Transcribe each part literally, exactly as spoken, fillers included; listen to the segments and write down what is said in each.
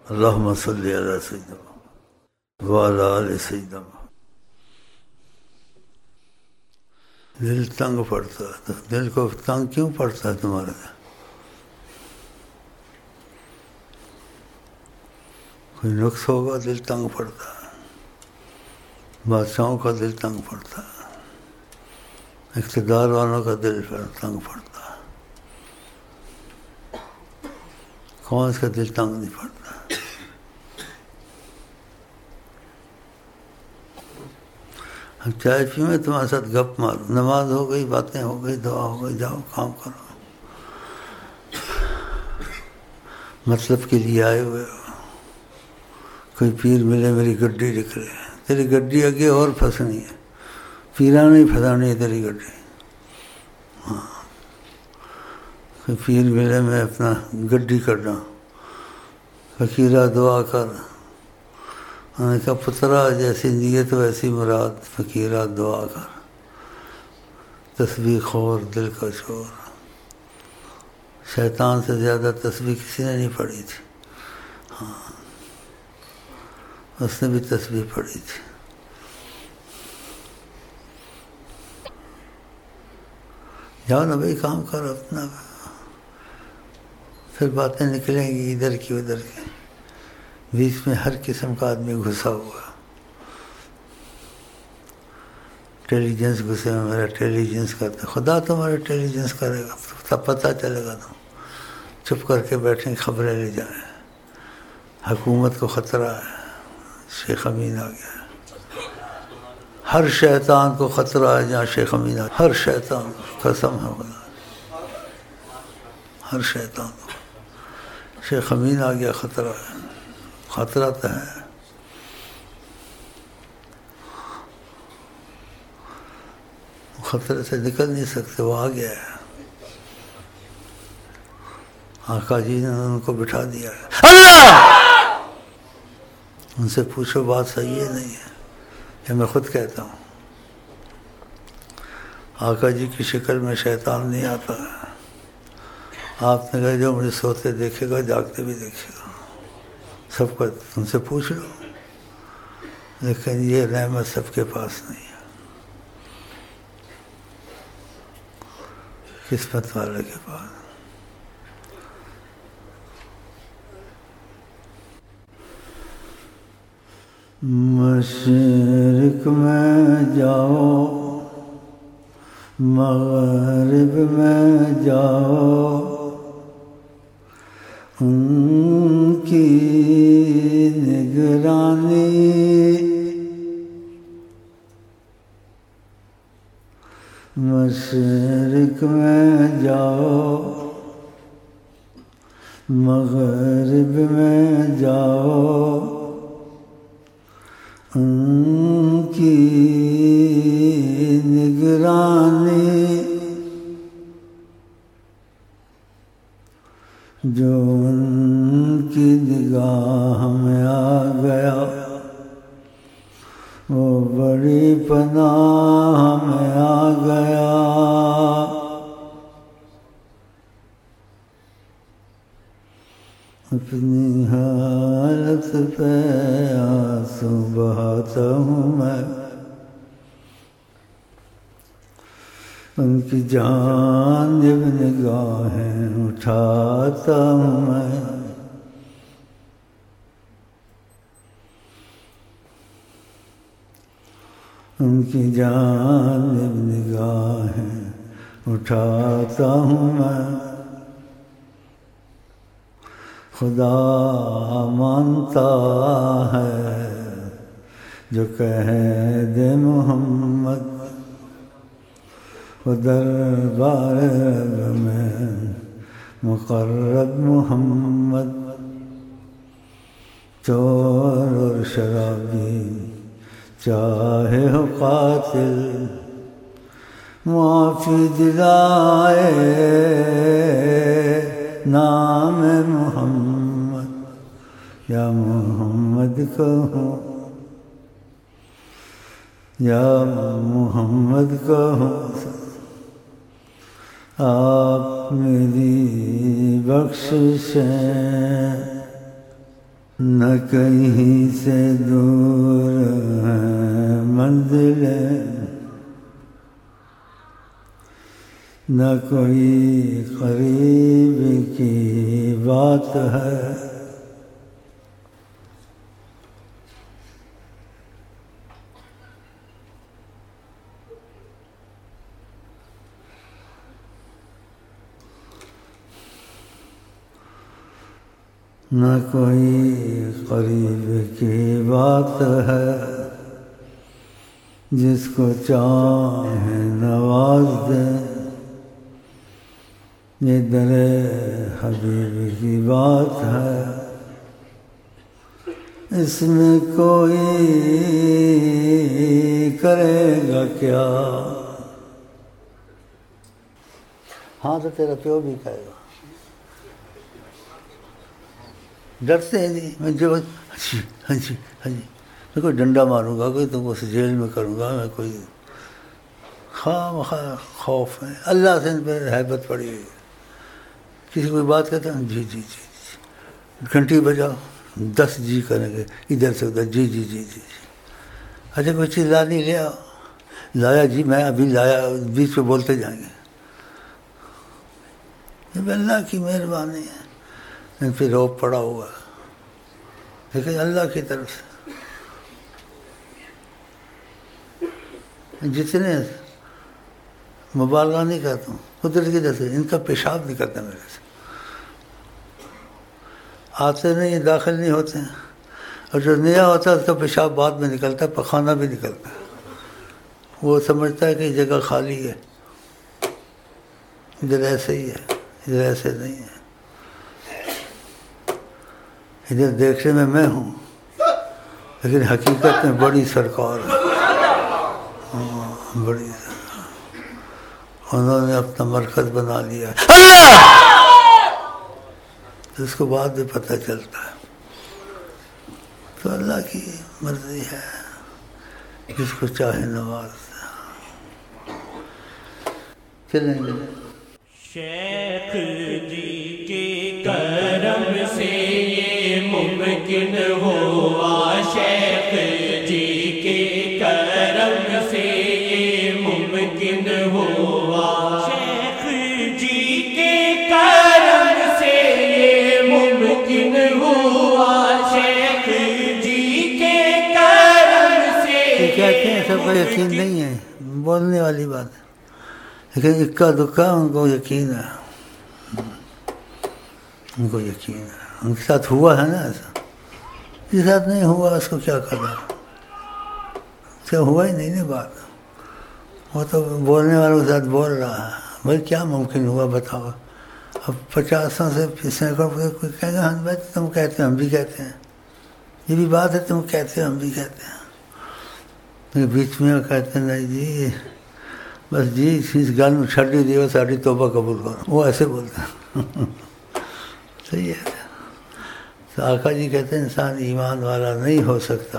اللہم صلی علی سیدنا وعلی آل سیدنا. دل تنگ پڑتا ہے تو دل کو تنگ کیوں پڑتا ہے تمہارا؟ کوئی نقص ہوگا دل تنگ پڑتا ہے. بادشاہوں کا دل تنگ پڑتا ہے، اقتدار والوں کا دل تنگ پڑتا ہے. کون اس کا دل تنگ نہیں پڑتا؟ ہم چائے پیوں میں تمہارے ساتھ گپ مارو، نماز ہو گئی، باتیں ہو گئی، دعا ہو گئی، جاؤ کام کرو. مطلب کے لیے آئے ہوئے ہو. کوئی پیر ملے میری گڈی نکلے، تیری گڈی آگے اور پھنسنی ہے، پیران نہیں پھنسانی ہے تیری گڈی. ہاں کوئی پیر ملے میں اپنا گڈی کرنا. فقیرہ دعا کر، ان کا پترا جیسی نیت ویسی مراد. فقیرہ دعا کر، تسبیح خور دل کا شور. شیطان سے زیادہ تسبیح کسی نے نہیں پڑھی تھی. ہاں اس نے بھی تسبیح پڑھی تھی. جاؤ نا بھائی کام کرو اپنا، پھر باتیں نکلیں گی ادھر کی ادھر کی. بیچ میں ہر قسم کا آدمی گھسا ہوا. انٹیلیجنس گھسے میں میرا انٹیلیجنس کرتا. خدا تمہارا انٹیلیجنس کرے گا تب پتہ چلے گا. تم چپ کر کے بیٹھیں خبریں لے جائیں. حکومت کو خطرہ ہے. شیخ امین آ گیا. ہر شیطان کو خطرہ ہے جہاں شیخ امین آ گیا. ہر شیطان قسم ہے خدا، ہر شیطان کو. شیخ امین آ گیا خطرہ ہے. خطرہ تو ہے. خطرے سے نکل نہیں سکتے، وہ آ گیا ہے. آقا جی نے ان کو بٹھا دیا ہے. اللہ ان سے پوچھو بات صحیح ہے نہیں ہے، یہ میں خود کہتا ہوں. آقا جی کی شکل میں شیطان نہیں آتا ہے. آپ نے کہا جو مجھے سوتے دیکھے گا جاگتے بھی دیکھے گا، سب کو ان سے پوچھ لو. لیکن یہ نعمت سب کے پاس نہیں ہے. قسمت والے کے پاس. مشرق میں جاؤ مغرب میں جاؤ، ان کی نگرانی مشرق میں جاؤ مغرب میں جاؤ، ان کی نگرانی جو ان کی نگاہ میں آ گیا وہ بڑی پناہ میں آ گیا. اپنی حالت پہ آنسو بہاتا ہوں میں، ان کی جانب نگاہیں اٹھاتا ہوں میں. ان کی جانب نگاہیں اٹھاتا ہوں میں. خدا مانتا ہے جو کہہ دے محمد، وہ دربار رب میں مقرب محمد. چور اور شرابی چاہے ہو قاتل، معافی دلائے نام محمد. یا محمد کہو، یا محمد کہو، آپ میری بخشش ہیں. نہ کہیں سے دور ہے منزلیں، نہ کوئی قریب کی بات ہے، نہ کوئی قریب کی بات ہے، جس کو چاہے نواز دے، یہ در حبیب کی بات ہے، اس میں کوئی کرے گا کیا؟ ہاں تو تیرا پیو بھی کہے گا، ڈرتے ہیں نہیں، میں جو ہاں جی ہاں جی ہاں جی میں کوئی ڈنڈا ماروں گا، کوئی تم کو جیل میں کروں گا، میں کوئی خواہ مخواہ خوف ہے، اللہ سے ان پہ ہیبت پڑی ہوئی ہے۔ کسی کوئی بات کہتا ہے جی جی جی، گھنٹی بجاؤ دس جی کریں گے ادھر سے ادھر، جی جی جی جی اچھا کوئی چیز لانی لے آؤ، لایا جی میں ابھی لایا، بیچ پہ بولتے جائیں گے، یہ اللہ کی مہربانی ہے، ان پہ روب پڑا ہوا ہے، لیکن اللہ کی طرف سے جتنے مبالغہ نہیں کرتا ہوں، قدرت کی طرف سے ان کا پیشاب نکلتا ہے میرے سے، آتے نہیں داخل نہیں ہوتے ہیں، اور جو نیا ہوتا ہے اس کا پیشاب بعد میں نکلتا ہے، پخانہ بھی نکلتا ہے، وہ سمجھتا ہے کہ یہ جگہ خالی ہے، ادھر ایسے ہی ہے، ادھر ایسے نہیں ہے، ادھر دیکھنے میں میں ہوں لیکن حقیقت میں بڑی سرکار ہے، ہاں بڑی سرکار، انہوں نے اپنا مرکز بنا لیا اللہ، تو اس کو بعد میں پتہ چلتا ہے، تو اللہ کی مرضی ہے، جس کو چاہے نواز چلیں گے۔ شیخ جی کے کرم سے یہ ممکن ہوا، شیخ جی کے کرم سے یہ ممکن ہوا، شیخ جی کے کرم سے یہ ممکن ہوا، شیخ جی کے کرم سے۔ کہتے ہیں سب کا یقین نہیں ہے، بولنے والی بات ہے، لیکن اکا دکا ان کو یقین ہے، ان کو یقین ہے، ان کے ساتھ ہوا ہے نا ایسا، جس ساتھ نہیں ہوا اس کو کیا کرنا، کیا ہوا ہی نہیں نا بات، وہ تو بولنے والوں کے ساتھ بول رہا ہے، بھائی کیا ممکن ہوا بتاؤ، اب پچاسوں سے سینکڑوں کوئی کہے گا ہاں بھائی تم کہتے ہو ہم بھی کہتے ہیں، یہ بھی بات ہے تم کہتے ہو ہم بھی کہتے ہیں، بیچ میں کہتے ہیں نہیں جی بس جی اس گل میں چھڈی دیو ساری توبہ قبول کرو، وہ ایسے بولتے ہیں، صحیح ہے، تو آقا جی کہتے ہیں انسان ایمان والا نہیں ہو سکتا،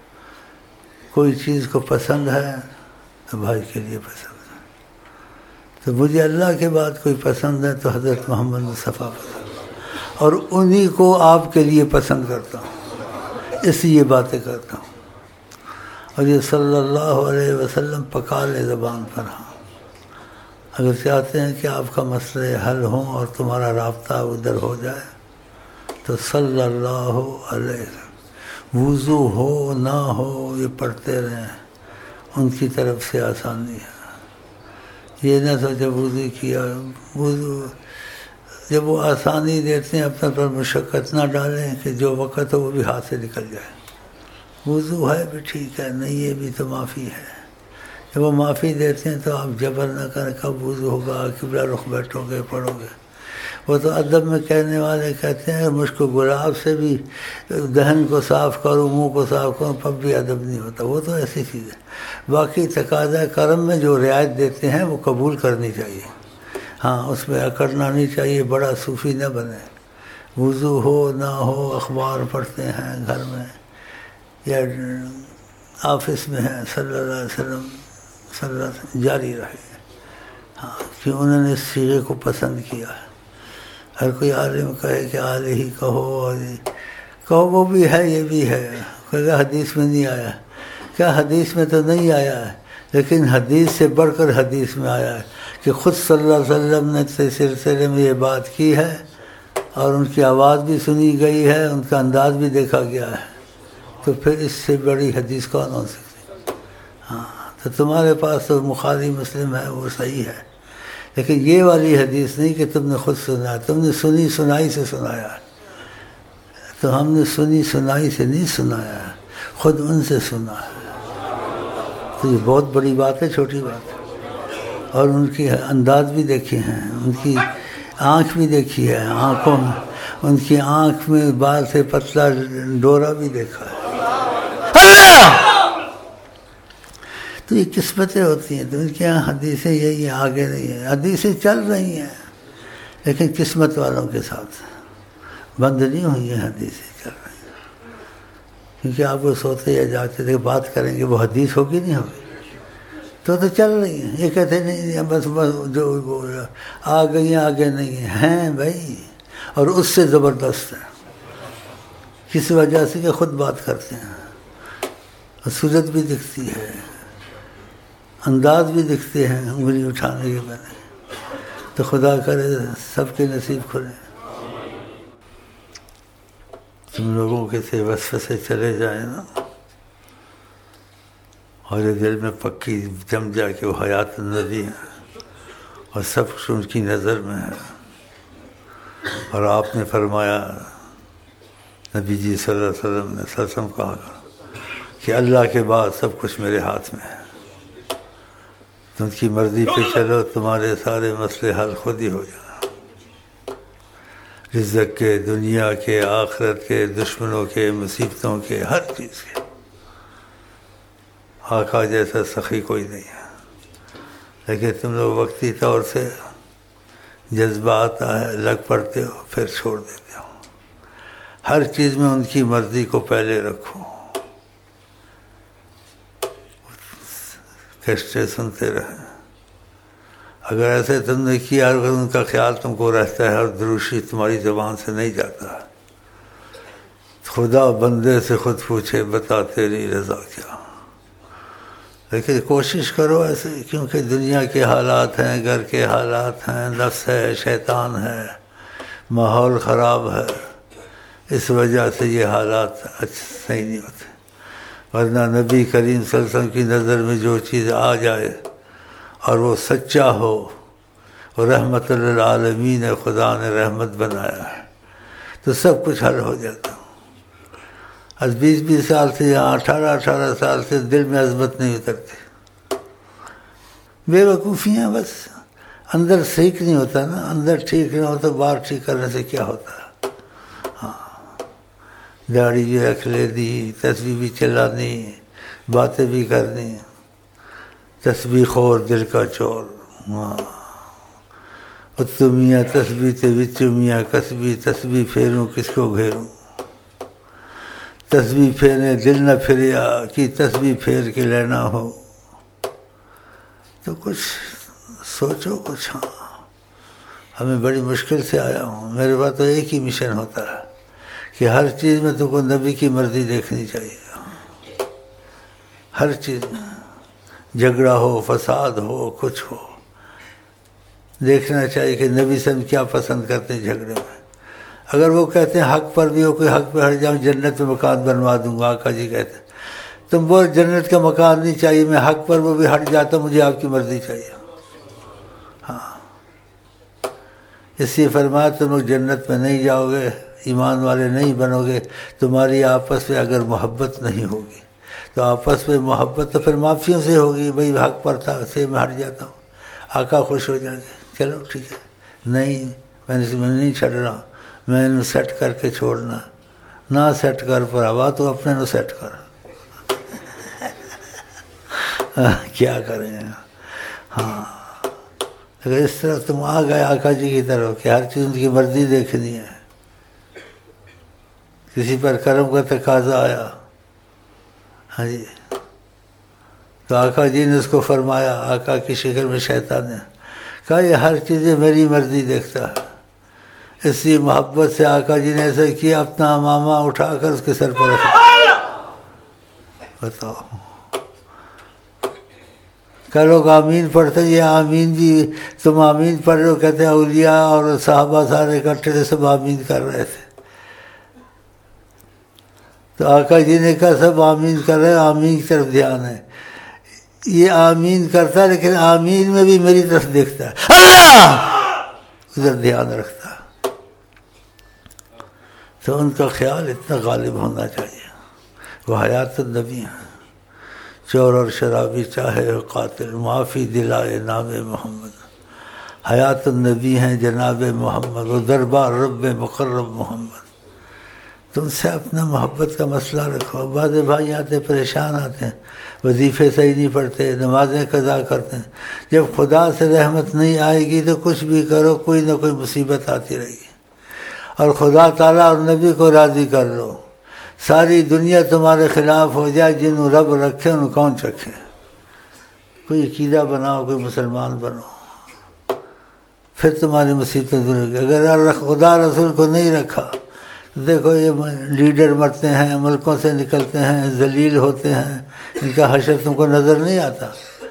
کوئی چیز کو پسند ہے تو بھائی کے لیے پسند ہے، تو مجھے اللہ کے بعد کوئی پسند ہے تو حضرت محمد مصطفیٰ پسند ہے، اور انہی کو آپ کے لیے پسند کرتا ہوں، اس لیے باتیں کرتا ہوں، اور یہ صلی اللہ علیہ وسلم پکالے زبان پر ہاں، اگر چاہتے ہیں کہ آپ کا مسئلے حل ہوں اور تمہارا رابطہ ادھر ہو جائے تو صلی اللہ علیہ وسلم، وضو ہو نہ ہو یہ پڑھتے رہیں، ان کی طرف سے آسانی ہے، یہ نہ سوچے وضو کیا، وضو جب وہ آسانی دیتے ہیں اپنے پر مشقت نہ ڈالیں کہ جو وقت ہو وہ بھی ہاتھ سے نکل جائے، وضو ہے بھی ٹھیک ہے، نہیں یہ بھی تو معافی ہے، جب وہ معافی دیتے ہیں تو آپ جبر نہ کریں، کب وضو ہوگا قبلہ رخ بیٹھو گے پڑھو گے، وہ تو ادب میں کہنے والے کہتے ہیں مجھ کو گلاب سے بھی دہن کو صاف کروں منہ کو صاف کروں تب بھی ادب نہیں ہوتا، وہ تو ایسی چیز ہے، باقی تقاضۂ کرم میں جو رعایت دیتے ہیں وہ قبول کرنی چاہیے، ہاں اس میں اکڑنا نہیں چاہیے، بڑا صوفی نہ بنے، وضو ہو نہ ہو اخبار پڑھتے ہیں گھر میں یا آفس میں ہیں، صلی اللہ علیہ وسلم صلی اللہ علیہ وسلم جاری رہے، ہاں کہ انہوں نے اس سیغے کو پسند کیا ہے، ہر کوئی عالم کہے کہ آلہ ہی کہو اور کہو وہ بھی ہے یہ بھی ہے، کہا حدیث میں نہیں آیا، کیا حدیث میں تو نہیں آیا ہے، لیکن حدیث سے بڑھ کر حدیث میں آیا ہے کہ خود صلی اللہ علیہ وسلم نے اس سلسلے میں یہ بات کی ہے، اور ان کی آواز بھی سنی گئی ہے، ان کا انداز بھی دیکھا گیا ہے، تو پھر اس سے بڑی حدیث کون ہو سکتی؟ ہاں، تو تمہارے پاس تو بخاری مسلم ہے، وہ صحیح ہے، لیکن یہ والی حدیث نہیں کہ تم نے خود سنا، تم نے سنی سنائی سے سنایا ہے، تو ہم نے سنی سنائی سے نہیں سنایا ہے، خود ان سے سنا ہے، تو یہ بہت بڑی بات ہے، چھوٹی بات ہے۔ اور ان کی انداز بھی دیکھے ہیں، ان کی آنکھ بھی دیکھی ہے، آنکھوں میں ان کی آنکھ میں بال سے پتلا ڈورا بھی دیکھا ہے، تو یہ قسمتیں ہوتی ہیں، تو ان کے یہاں حدیثیں یہی ہیں، آگے نہیں ہیں، حدیثیں چل رہی ہیں لیکن قسمت والوں کے ساتھ بند نہیں ہوئی ہیں، حدیثیں چل رہی ہیں، کیونکہ آپ وہ سوتے یا جاگتے تھے بات کریں گے، وہ حدیث ہوگی نہیں ہوگی، تو تو چل رہی ہیں، یہ کہتے نہیں بس بس جو آ گئی ہیں آگے نہیں ہیں بھائی، اور اس سے زبردست ہے، کس وجہ سے کہ خود بات کرتے ہیں، اور صورت بھی دکھتی ہے، انداز بھی دکھتے ہیں انگلی اٹھانے کے پہلے، تو خدا کرے سب کے نصیب کھلے، تم لوگوں کے سے وسوسے چلے جائیں نا، اور یہ دل میں پکی جم جائے کہ وہ حیات النبی ہے اور سب کچھ ان کی نظر میں ہے، اور آپ نے فرمایا، نبی جی صلی اللہ علیہ وسلم نے سرسم کہا کہ اللہ کے بعد سب کچھ میرے ہاتھ میں ہے، تم کی مرضی پہ چلو، تمہارے سارے مسئلے حل خود ہی ہو جانا، رزق کے، دنیا کے، آخرت کے، دشمنوں کے، مصیبتوں کے، ہر چیز کے، آقا جیسا سخی کوئی نہیں ہے، لیکن تم لوگ وقتی طور سے جذبہ آتا ہے، لگ پڑتے ہو، پھر چھوڑ دیتے ہو، ہر چیز میں ان کی مرضی کو پہلے رکھو، کیسٹیں سنتے رہیں، اگر ایسے تم نے کیا، اگر ان کا خیال تم کو رہتا ہے اور دروشی تمہاری زبان سے نہیں جاتا، خدا بندے سے خود پوچھے بتا تیری رضا کیا، لیکن کوشش کرو ایسے، کیونکہ دنیا کے حالات ہیں، گھر کے حالات ہیں، نفس ہے، شیطان ہے، ماحول خراب ہے، اس وجہ سے یہ حالات اچھے صحیح نہیں ہوتے، ورنہ نبی کریم صلی اللہ علیہ وسلم کی نظر میں جو چیز آ جائے اور وہ سچا ہو، اور رحمت للعالمین ہے، خدا نے رحمت بنایا ہے، تو سب کچھ حل ہو جاتا۔ آج بیس بیس سال سے یا اٹھارہ اٹھارہ سال سے دل میں عظمت نہیں اترتی، بے وقوفیاں، بس اندر ٹھیک نہیں ہوتا نا، اندر ٹھیک نہیں ہوتا، باہر ٹھیک کرنے سے کیا ہوتا ہے؟ ہاں، داڑھی بھی رکھ لے دی، تسبیح بھی چلانی، باتیں بھی کرنی، تسبیح خور دل کا چور، ہاں، اتو میاں تسبیح تے وچو میاں کسبی، تسبیح پھیروں کس کو گھیروں، تسبیح پھیرے دل نہ پھریا کہ تسبیح پھیر کے لینا ہو، تو کچھ سوچو کچھ۔ ہاں، ہمیں بڑی مشکل سے آیا ہوں، میرے پاس تو ایک ہی مشن ہوتا ہے کہ ہر چیز میں تم کو نبی کی مرضی دیکھنی چاہیے، ہر چیز میں، جھگڑا ہو، فساد ہو، کچھ ہو، دیکھنا چاہیے کہ نبی صلی اللہ علیہ وسلم کیا پسند کرتے ہیں جھگڑے میں۔ اگر وہ کہتے ہیں حق پر بھی ہو، کوئی حق پہ ہٹ جاؤں، جنت میں مکان بنوا دوں گا، آقا جی کہتے ہیں تم بول جنت کا مکان نہیں چاہیے، میں حق پر وہ بھی ہٹ جاتا ہوں، مجھے آپ کی مرضی چاہیے۔ ہاں، اس لیے فرمایا تم لوگ جنت میں نہیں جاؤ گے، ایمان والے نہیں بنو گے، تمہاری آپس میں اگر محبت نہیں ہوگی، تو آپس میں محبت تو پھر معافیوں سے ہوگی، بھائی حق پر تھا سے میں ہٹ جاتا ہوں، آقا خوش ہو جائیں گے، چلو ٹھیک ہے، نہیں میں نے میں نہیں چھڑ رہا، میں نے سیٹ کر کے چھوڑنا، نہ سیٹ کر پر ہوا تو اپنے نو سیٹ کر، کیا کریں۔ ہاں، اگر اس طرح تم آ گئے آقا جی کی طرف کہ ہر چیز ان کی مرضی دیکھنی ہے، کسی پر کرم کا تقاضا آیا، ہاں جی، تو آقا جی نے اس کو فرمایا، آقا کی شکل میں شیطان نے کہا یہ ہر چیزیں میری مرضی دیکھتا ہے، اسی محبت سے آقا جی نے ایسا کیا، اپنا امامہ اٹھا کر اس کے سر پر رکھا۔ بتاؤ، کہ لوگ آمین پڑھتے ہیں، یہ آمین جی تم آمین پڑھ رہے ہو، کہتے ہیں اولیاء اور صحابہ سارے اکٹھے تھے، سب آمین کر رہے تھے۔ تو آقا جی نے کہا سب آمین کر رہے ہیں، آمین کی طرف دھیان ہے۔ یہ آمین کرتا ہے لیکن آمین میں بھی میری طرف دیکھتا ہے، اللہ ادھر دھیان رکھتا ہے۔ تو ان کا خیال اتنا غالب ہونا چاہیے۔ وہ حیات النبی ہیں، چور اور شرابی چاہے قاتل، معافی دلائے نام محمد۔ حیات النبی ہیں جناب محمد، وہ دربار رب مقرب محمد۔ تم سے اپنا محبت کا مسئلہ رکھو۔ بعض بھائی آتے پریشان آتے ہیں، وظیفے صحیح نہیں پڑھتے، نمازیں قضا کرتے ہیں۔ جب خدا سے رحمت نہیں آئے گی تو کچھ بھی کرو، کوئی نہ کوئی مصیبت آتی رہے گی۔ اور خدا تعالیٰ اور نبی کو راضی کر لو، ساری دنیا تمہارے خلاف ہو جائے، جنہوں رب رکھے ان کون چکھے۔ کوئی عقیدہ بناؤ، کوئی مسلمان بنو، پھر تمہاری مصیبتیں دور ہوگی۔ اگر خدا رسول کو نہیں رکھا، دیکھو یہ لیڈر مرتے ہیں، ملکوں سے نکلتے ہیں، ذلیل ہوتے ہیں، ان کا حشر تم کو نظر نہیں آتا،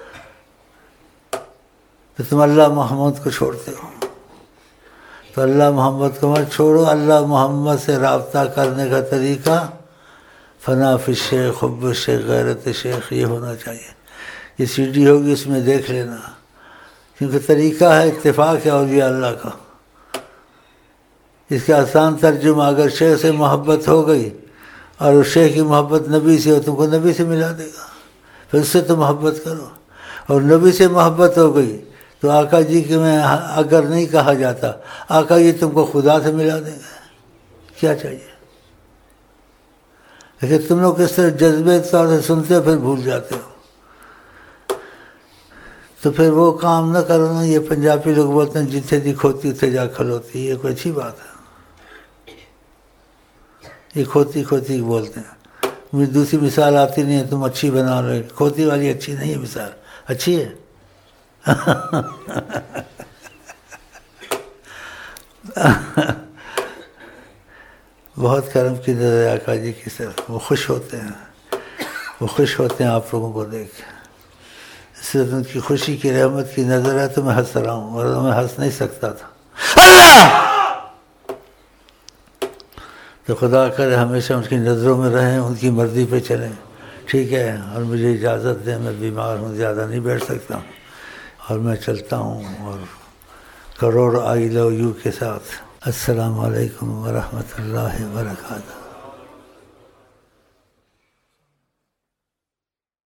تو تم اللہ محمد کو چھوڑتے ہو۔ تو اللہ محمد کو مت چھوڑو۔ اللہ محمد سے رابطہ کرنے کا طریقہ فنا فی الشیخ، حب الشیخ، غیرت شیخ، یہ ہونا چاہیے۔ یہ سی ڈی ہوگی، اس میں دیکھ لینا، کیونکہ طریقہ ہے اتفاق ہے اولیاء اللہ کا۔ اس کا آسان ترجمہ، اگر شیخ سے محبت ہو گئی اور اس شیخ کی محبت نبی سے ہو، تم کو نبی سے ملا دے گا، پھر اس سے تو محبت کرو۔ اور نبی سے محبت ہو گئی تو آقا جی کے میں اگر نہیں کہا جاتا، آقا جی تم کو خدا سے ملا دیں گے، کیا چاہیے؟ لیکن تم لوگ کس طرح جذبے طور سے سنتے ہو، پھر بھول جاتے ہو۔ تو پھر وہ کام نہ کرو نا۔ یہ پنجابی لوگ بولتے ہیں جتھے دی کھوتی اتھے جا کھلوتی، یہ کوئی اچھی بات ہے؟ یہ کھوتی کھوتی بولتے ہیں۔ مجھے دوسری مثال آتی نہیں ہے، تم اچھی بنا رہے، کھوتی والی اچھی نہیں ہے مثال، اچھی ہے؟ بہت کرم کی نظر آقا جی کی طرف، وہ خوش ہوتے ہیں، وہ خوش ہوتے ہیں آپ لوگوں کو دیکھ۔ اس لیے ان کی خوشی کی رحمت کی نظر ہے تو میں ہنس رہا ہوں، اور میں ہنس نہیں سکتا تھا۔ اللہ تو خدا کرے ہمیشہ ان کی نظروں میں رہیں، ان کی مرضی پہ چلیں، ٹھیک ہے؟ اور مجھے اجازت دیں، میں بیمار ہوں، زیادہ نہیں بیٹھ سکتا ہوں، اور میں چلتا ہوں، اور کروڑ آئی لو یو کے ساتھ۔ السلام علیکم ورحمۃ اللہ وبرکاتہ۔